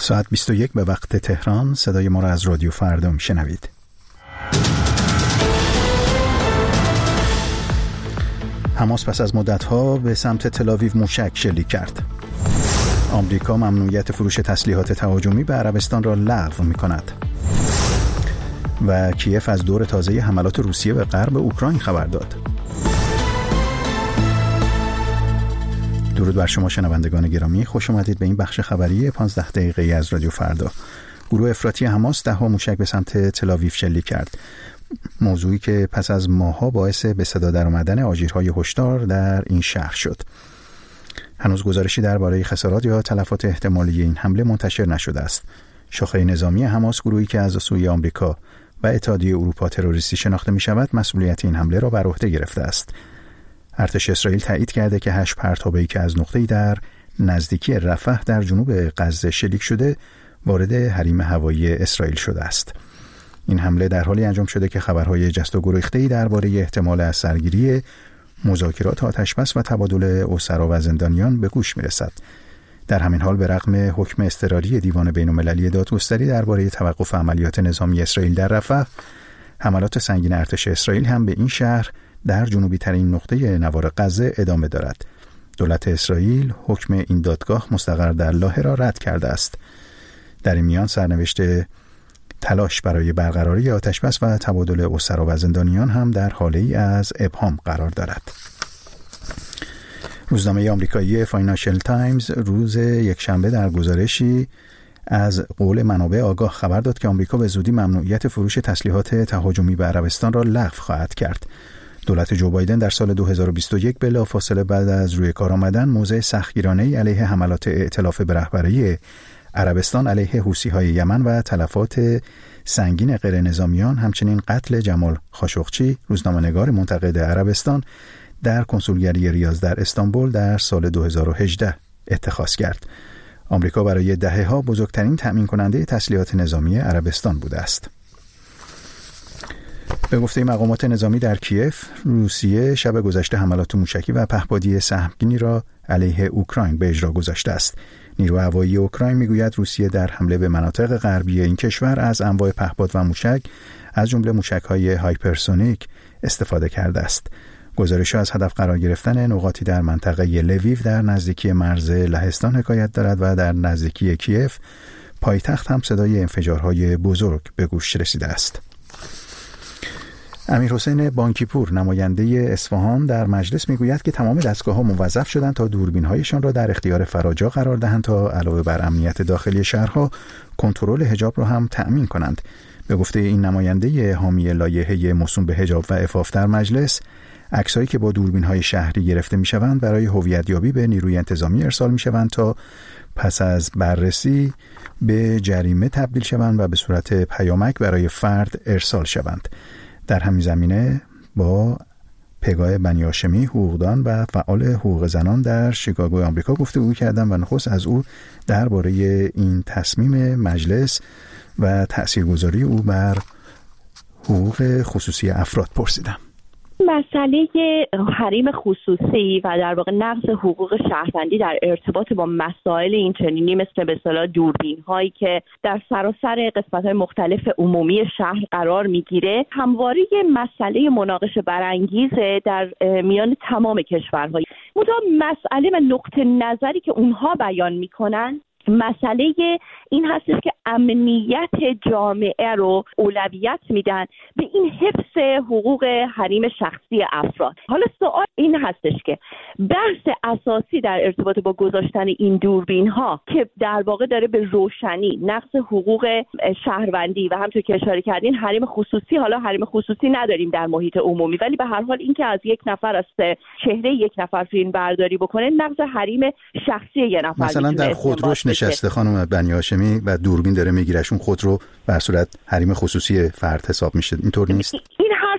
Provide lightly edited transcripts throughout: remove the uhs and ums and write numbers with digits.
ساعت 21 به وقت تهران. صدای ما را از رادیو فردا میشنوید. حماس پس از مدت‌ها به سمت تل‌آویو موشک شلیک کرد. آمریکا ممنوعیت فروش تسلیحات تهاجمی به عربستان را لغو می‌کند. و کیف از دور تازه حملات روسیه به غرب اوکراین خبر داد. درود بر شما شنوندگان گرامی، خوش آمدید به این بخش خبری 15 دقیقه‌ای از رادیو فردا. گروه افراطی حماس 10 موشک به سمت تل‌آویو شلیک کرد. موضوعی که پس از ماه‌ها باعث به صدا درآمدن آژیرهای هشدار در این شهر شد. هنوز گزارشی درباره خسارات یا تلفات احتمالی این حمله منتشر نشده است. شاخه نظامی حماس، گروهی که از سوی آمریکا و اتحادیه اروپا تروریستی شناخته می‌شود، مسئولیت این حمله را بر عهده گرفته است. ارتش اسرائیل تایید کرده که 8 پرتابه‌ای که از نقطه‌ای در نزدیکی رفح در جنوب غزه شلیک شده وارد حریم هوایی اسرائیل شده است. این حمله در حالی انجام شده که خبرهای جست و گریخته‌ای درباره احتمال از سرگیری مذاکرات آتشبس و تبادل اسرا و زندانیان به گوش می‌رسد. در همین حال به رغم حکم اضطراری دیوان بین‌المللی دادگستری درباره توقف عملیات نظامی اسرائیل در رفح، حملات سنگین ارتش اسرائیل هم به این شهر در جنوبی ترین نقطه نوار غزه ادامه دارد. دولت اسرائیل حکم این دادگاه مستقر در لاهه را رد کرده است. در این میان سرنوشت تلاش برای برقراری آتشبس و تبادل اسرا و زندانیان هم در حاله‌ای از ابهام قرار دارد. روزنامه آمریکایی فاینانشل تایمز روز یکشنبه در گزارشی از قول منابع آگاه خبر داد که آمریکا به زودی ممنوعیت فروش تسلیحات تهاجمی به عربستان را لغو خواهد کرد. دولت جو بایدن در سال 2021 بلافاصله بعد از روی کار آمدن موضع سختگیرانه‌ای علیه حملات ائتلاف به رهبری عربستان علیه حوثی‌های یمن و تلفات سنگین غیر نظامیان، همچنین قتل جمال خاشقچی، روزنامه‌نگار منتقد عربستان، در کنسولگری ریاض در استانبول در سال 2018 اتخاذ کرد. آمریکا برای دهه‌ها بزرگترین تأمین کننده تسلیحات نظامی عربستان بوده است. به گفته مقامات نظامی در کیف، روسیه شب گذشته حملات موشکی و پهپادی سهمگینی را علیه اوکراین به اجرا گذاشته است. نیروی هوایی اوکراین میگوید روسیه در حمله به مناطق غربی این کشور از انواع پهپاد و موشک از جمله موشک‌های هایپرسونیک استفاده کرده است. گزارش‌ها از هدف قرار گرفتن نقاطی در منطقه لویو در نزدیکی مرز لهستان حکایت دارد و در نزدیکی کیف پایتخت هم صدای انفجارهای بزرگ به گوش رسیده است. امیرحسین بانکیپور، نماینده اصفهان، در مجلس میگوید که تمام دستگاه‌ها موظف شدند تا دوربین‌هایشان را در اختیار فراجا قرار دهند تا علاوه بر امنیت داخلی شهرها کنترل حجاب را هم تأمین کنند. به گفته این نماینده حامی لایحه موسوم به حجاب و عفاف در مجلس، عکسایی که با دوربین‌های شهری گرفته می‌شوند برای هویت‌یابی به نیروی انتظامی ارسال می‌شوند تا پس از بررسی به جریمه تبدیل شوند و به صورت پیامک برای فرد ارسال شوند. در همین زمینه با پگاه بنی هاشمی، حقوقدان و فعال حقوق زنان در شیکاگو آمریکا گفتگو کردم و نخست از او درباره این تصمیم مجلس و تاثیرگذاری او بر حقوق خصوصی افراد پرسیدم. مسئله حریم خصوصی و در واقع نقض حقوق شهروندی در ارتباط با مسائل اینچنینی مثل به اصطلاح دوربین هایی که در سراسر قسمت‌های مختلف عمومی شهر قرار میگیره همواره مسئله مناقشه برانگیزه در میان تمام کشورها. مسئله و نقطه نظری که اونها بیان میکنن مسئله این هستش که امنیت جامعه رو اولویت میدن به این حفظ حقوق حریم شخصی افراد. حالا سوال این هستش که بحث اساسی در ارتباط با گذاشتن این دوربین ها که در واقع داره به روشنی نقض حقوق شهروندی و همونطور که اشاره کردین حریم خصوصی، حالا حریم خصوصی نداریم در محیط عمومی، ولی به هر حال این که از یک نفر از چهره یک نفر فیلم برداری بکنه نقض حریم شخصی یک نفر. مثلا در خودروش نشسته خانم بنی هاشمی و دوربین داره میگیرش، اون خودرو به صورت حریم خصوصی فرد حساب میشه، اینطور نیست؟ این هر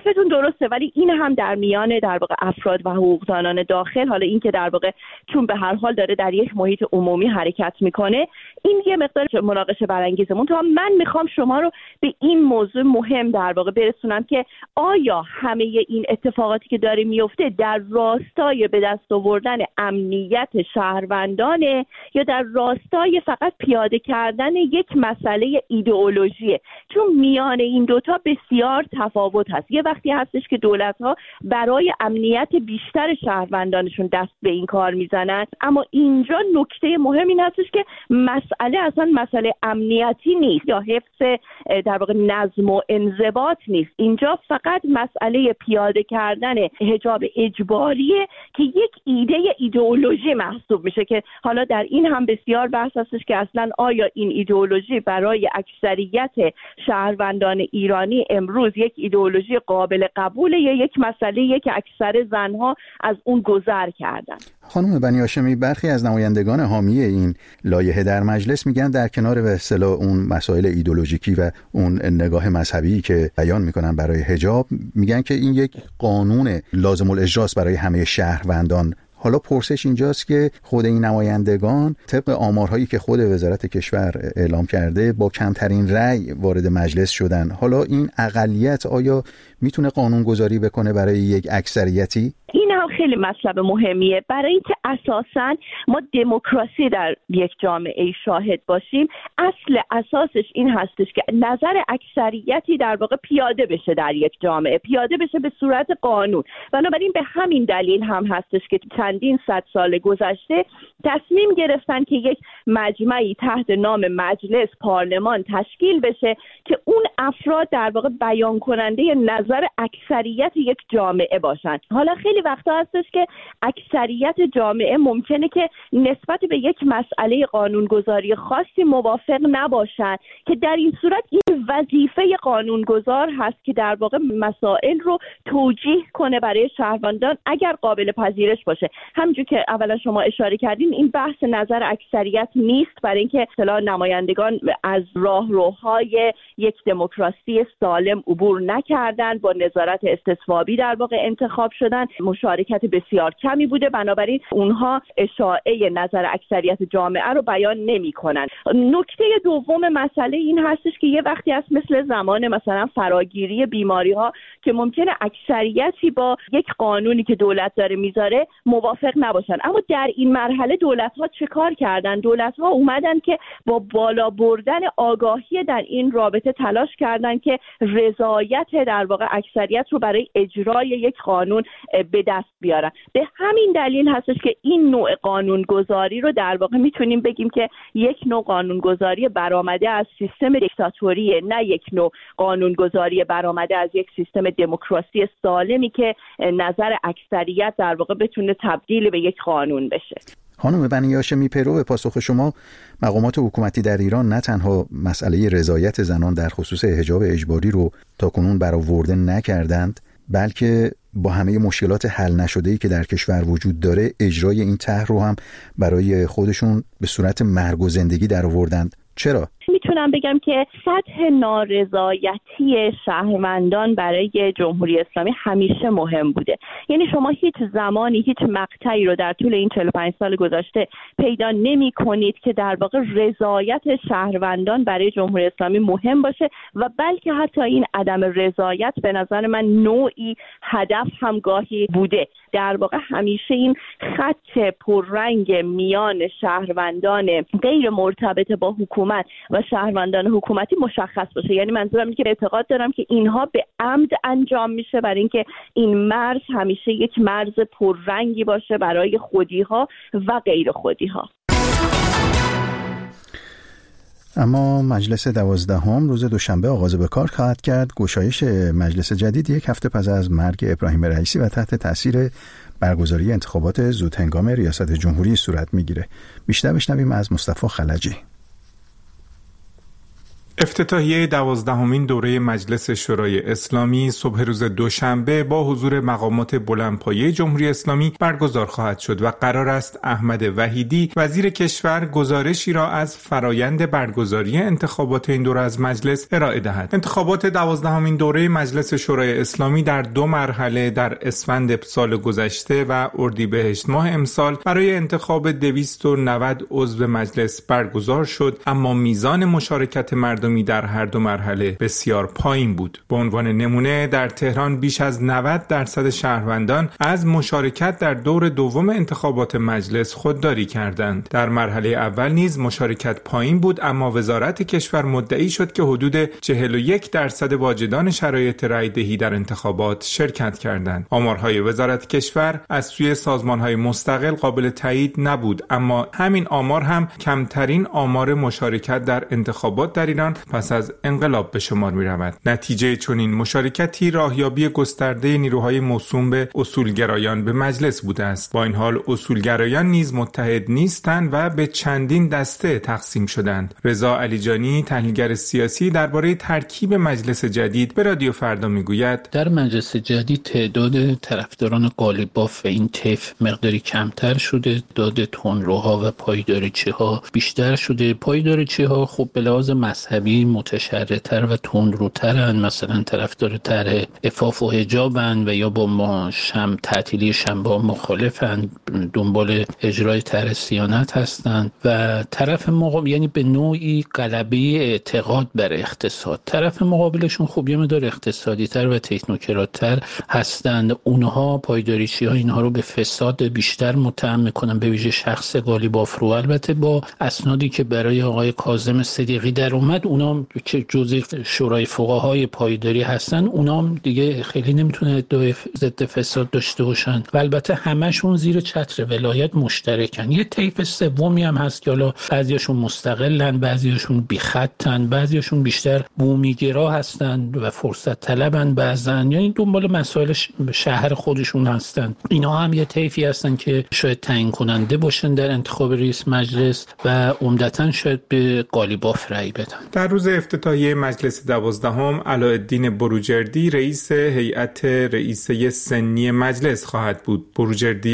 حرفتون درسته، ولی این هم در میان در واقع افراد و حقوقدانان داخل، حالا این که در واقع چون به هر حال داره در یک محیط عمومی حرکت میکنه، این یه مقدار مناقشه برانگیزه. من میخوام شما رو به این موضوع مهم در واقع برسونم که آیا همه این اتفاقاتی که داره میفته در راستای به دست آوردن امنیت شهروندانه یا در راستای فقط پیاده کردن یک مسئله ایدئولوژیه؟ چون میان این دوتا بسیار تفاوت هست. یه وقتی هستش که دولت‌ها برای امنیت بیشتر شهروندانشون دست به این کار میزنن، اما اینجا نکته مهم این هستش که مسئله اصلا مسئله امنیتی نیست یا حفظ در واقع نظم و انضباط نیست. اینجا فقط مسئله پیاده کردن حجاب اجباریه که یک ایدئولوژی محسوب میشه، که حالا در این هم بسیار بحث هستش که اصلا آیا این ایدئولوژی برای اکثریت شهروندان ایرانی امروز یک ایدئولوژی قابل قبوله یا یک مسئله که اکثر زنها از اون گذر کردن. خانم بنی هاشمی، برخی از نمایندگان حامی این لایحه در مجلس میگن در کنار به اصطلاح اون مسائل ایدئولوژیکی و اون نگاه مذهبی که بیان میکنن برای حجاب، میگن که این یک قانون لازم الاجراست برای همه شهروندان. حالا پرسش اینجاست که خود این نمایندگان طبق آمارهایی که خود وزارت کشور اعلام کرده با کمترین رأی وارد مجلس شدن. حالا این اقلیت آیا میتونه قانون گذاری بکنه برای یک اکثریتی؟ این هم خیلی مطلب مهمیه، برای اینکه اساساً ما دموکراسی در یک جامعه شاهد باشیم. اصل اساسش این هستش که نظر اکثریتی در واقع پیاده بشه در یک جامعه، پیاده بشه به صورت قانون. بنابراین به همین دلیل هم هستش که چندین صد سال گذشته تصمیم گرفتن که یک مجمعی تحت نام مجلس پارلمان تشکیل بشه که اون افراد در واقع بیان کننده نظر اکثریت یک جامعه باشن. حالا خیلی وقتا هستش که اکثریت جامعه ممکنه که نسبت به یک مسئله قانونگذاری خاصی موافق نباشن، که در این صورت این وظیفه قانونگذار هست که در واقع مسائل رو توجیه کنه برای شهروندان اگر قابل پذیرش باشه. همونجور که اولا شما اشاره کردین، این بحث نظر اکثریت نیست، برای اینکه اصطلاح نمایندگان از راهروهای یک دموکراسی سالم عبور نکردن، با نظارت استصوابی در واقع انتخاب شدن، مشارکت بسیار کمی بوده، بنابراین اونها اشاعه نظر اکثریت جامعه رو بیان نمی‌کنن. نکته دوم مسئله این هستش که یه وقتی هست مثل زمان مثلا فراگیری بیماری‌ها که ممکنه اکثریتی با یک قانونی که دولت داره میذاره موافق نباشن، اما در این مرحله دولت‌ها چه کار کردن؟ دولت‌ها اومدن که با بالا بردن آگاهی در این رابطه تلاش کردن که رضایت در واقع اکثریت رو برای اجرای یک قانون به دست بیارن. به همین دلیل هستش که این نوع قانونگذاری رو در واقع میتونیم بگیم که یک نوع قانونگذاری برآمده از سیستم دیکتاتوریه، نه یک نوع قانونگذاری برآمده از یک سیستم دموکراسی سالمی که نظر اکثریت در واقع بتونه تبدیل به یک قانون بشه. خانم بنی هاشمی، پیرو به پاسخ شما، مقامات حکومتی در ایران نه تنها مسئله رضایت زنان در خصوص حجاب اجباری رو تاکنون برآورده نکردند، بلکه با همه مشکلات حل نشده‌ای که در کشور وجود داره، اجرای این طرح رو هم برای خودشون به صورت مرگ و زندگی درآوردند. چرا؟ میتونم بگم که سطح نارضایتی شهروندان برای جمهوری اسلامی همیشه مهم بوده. یعنی شما هیچ زمانی هیچ مقطعی رو در طول این 45 سال گذشته پیدا نمی کنید که در واقع رضایت شهروندان برای جمهوری اسلامی مهم باشه، و بلکه حتی این عدم رضایت به نظر من نوعی هدف هم گاهی بوده. در واقع همیشه این خط پررنگ میان شهروندان غیر مرتبط با حکومت و شهروندان حکومتی مشخص باشه. یعنی منظورم اینه که اعتقاد دارم که اینها به عمد انجام میشه برای اینکه این مرز همیشه یک مرز پررنگی باشه برای خودی‌ها و غیر خودی‌ها. اما مجلس 12 روز دوشنبه آغاز به کار خواهد کرد. گشایش مجلس جدید یک هفته پس از مرگ ابراهیم رئیسی و تحت تاثیر برگزاری انتخابات زودهنگام ریاست جمهوری صورت میگیره. بیشتر بشنویم از مصطفی خلجی. افتتاحیه 12مین دوره مجلس شورای اسلامی صبح روز دوشنبه با حضور مقامات بلندپایه جمهوری اسلامی برگزار خواهد شد و قرار است احمد وحیدی وزیر کشور گزارشی را از فرایند برگزاری انتخابات این دوره از مجلس ارائه دهد. انتخابات 12مین دوره مجلس شورای اسلامی در 2 مرحله در اسفند سال گذشته و اردیبهشت ماه امسال برای انتخاب 290 عضو مجلس برگزار شد، اما میزان مشارکت مردمی در هر 2 مرحله بسیار پایین بود. به عنوان نمونه در تهران بیش از 90% شهروندان از مشارکت در دور دوم انتخابات مجلس خودداری کردند. در مرحله اول نیز مشارکت پایین بود، اما وزارت کشور مدعی شد که حدود 41% واجدان شرایط رأی‌دهی در انتخابات شرکت کردند. آمارهای وزارت کشور از سوی سازمان‌های مستقل قابل تایید نبود، اما همین آمار هم کمترین آمار مشارکت در انتخابات در ایران پس از انقلاب به شمار می رود. نتیجه چنین مشارکتی راهیابی گسترده نیروهای موسوم به اصولگرایان به مجلس بوده است. با این حال اصولگرایان نیز متحد نیستند و به چندین دسته تقسیم شدند. رضا علیجانی تحلیلگر سیاسی درباره ترکیب مجلس جدید به رادیو فردا میگوید: در مجلس جدید تعداد طرفداران قالیباف و این طیف مقداری کمتر شده، تعداد تندروها و پایدارچی‌ها بیشتر شده. پایدارچی‌ها خب به لحاظ مذهبی متشرع‌تر و تندروترن، مثلا طرفدار طرح عفاف و حجابن و یا با تعطیلی شنبه مخالفن، دنبال اجرای طرح صیانت هستند و طرف مقابل یعنی به نوعی غلبه اعتقاد بر اقتصاد. طرف مقابلشون خب یه مقدار اقتصادی تر و تکنوکرات‌تر هستند. اونها پایداریچی‌ها اینها رو به فساد بیشتر متهم میکنن، به ویژه شخص قالیباف رو. البته با اسنادی که برای آقای کاظم صدیقی در اومد، اونا که جزء شورای فقهای پایداری هستن، اونا دیگه خیلی نمیتونه ادعای ضد فساد داشته باشن و البته همشون زیر چتر ولایت مشترکن. یه طیف سومی هم هست که حالا بعضیاشون مستقلن، بعضیاشون بی خطن، بعضیاشون بیشتر بومیگرا هستن و فرصت طلبن، بعضن یعنی دنبال مسائل شهر خودشون هستن. اینا هم یه طیفی هستن که شاید تعیین کننده باشن در انتخاب رئیس مجلس و عمدتاً شاید به قالیباف رأی بدن. در روز افتتاحیه مجلس 12 علاءالدین بروجردی رئیس هیئت رئیسه سنی مجلس خواهد بود. بروجردی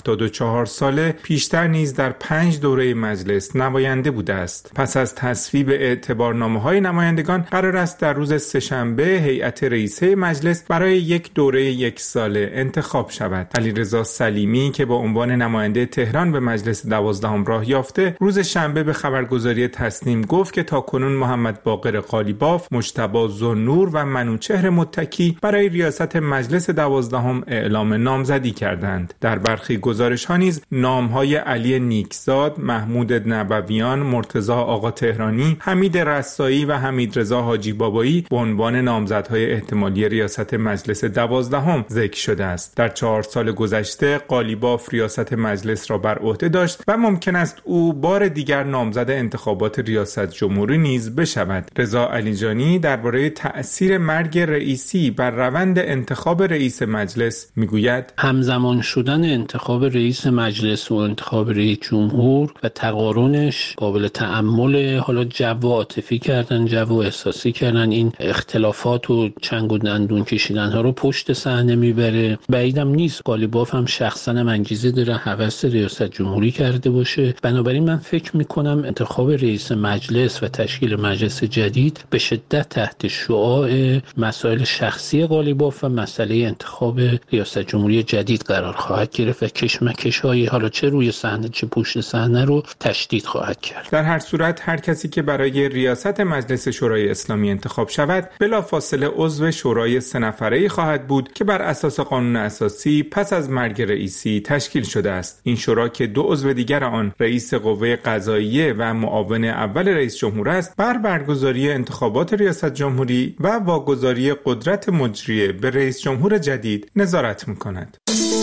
74 ساله پیشتر نیز در 5 دوره مجلس نماینده بوده است. پس از تصویب اعتبارنامه‌های نمایندگان قرار است در روز سه‌شنبه هیئت رئیسه مجلس برای یک دوره 1 ساله انتخاب شود. علیرضا سلیمی که با عنوان نماینده تهران به مجلس 12 راه یافته، روز شنبه به خبرگزاری تسنیم گفت که تاکنون محمد باقر قالیباف، مجتبی ذوالنور و منوچهر متکی برای ریاست مجلس 12 اعلام نامزدی کردند. در برخی گزارش‌ها نیز نام‌های علی نیکزاد، محمود نبویان، مرتضی آقا تهرانی، حمید رسایی و حمیدرضا حاجی بابایی به عنوان نامزدهای احتمالی ریاست مجلس 12 ذکر شده است. در 4 سال گذشته قالیباف ریاست مجلس را بر عهده داشت و ممکن است او بار دیگر نامزد انتخابات ریاست جمهوری نیز بشود. رضا علیجانی درباره تأثیر مرگ رئیسی بر روند انتخاب رئیس مجلس میگوید: همزمان شدن انتخاب رئیس مجلس و انتخاب رئیس جمهور و تقارنش قابل تأمل. حالا جو عاطفی کردن، جو احساسی کردن، این اختلافات و چنگ و دندون کشیدن ها رو پشت صحنه میبره. بعیدم نیست قالیباف هم شخصا انگیزه داره هوس ریاست جمهوری کرده باشه. بنابراین من فکر میکنم انتخاب رئیس مجلس و تشکیل مجلس جدید به شدت تحت شعاع مسائل شخصی قالیباف و مسئله انتخاب ریاست جمهوری جدید قرار خواهد گرفت و کشمکش‌های حالا چه روی صحنه چه پشت صحنه رو تشدید خواهد کرد. در هر صورت هر کسی که برای ریاست مجلس شورای اسلامی انتخاب شود بلافاصله عضو شورای 3 نفره‌ای خواهد بود که بر اساس قانون اساسی پس از مرگ رئیسی تشکیل شده است. این شورا که 2 عضو دیگر آن رئیس قوه قضاییه و معاون اول رئیس جمهور است، بر برگزاری انتخابات ریاست جمهوری و واگذاری قدرت مجریه به رئیس جمهور جدید نظارت می‌کند.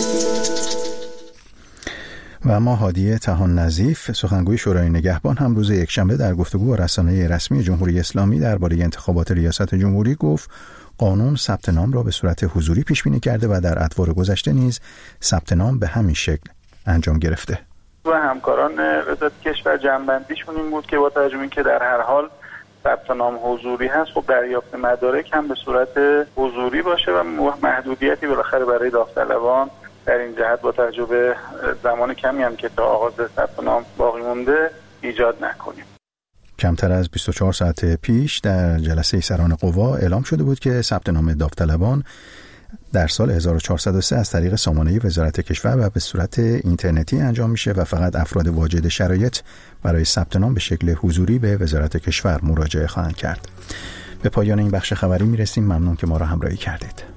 و اما هادی طحان نظیف سخنگوی شورای نگهبان هم روز یکشنبه در گفتگو با رسانه رسمی جمهوری اسلامی درباره انتخابات ریاست جمهوری گفت قانون ثبت نام را به صورت حضوری پیش بینی کرده و در ادوار گذشته نیز ثبت نام به همین شکل انجام گرفته. و همکاران وزارت کشور جنبندیشون این بود که با توجه به اینکه در هر حال ثبت نام حضوری هست، خب دریافت مدارک هم به صورت حضوری باشه و محدودیتی بالاخره برای داوطلبان در این جهت با توجه به زمان کمی هم که تا آغاز ثبت نام باقی مونده ایجاد نکنیم. کمتر از 24 ساعت پیش در جلسه سران قوا اعلام شده بود که ثبت نام داوطلبان در سال 1403 از طریق سامانه وزارت کشور و به صورت اینترنتی انجام میشه و فقط افراد واجد شرایط برای ثبت نام به شکل حضوری به وزارت کشور مراجعه خواهند کرد. به پایان این بخش خبری میرسیم. ممنون که ما را همراهی کردید.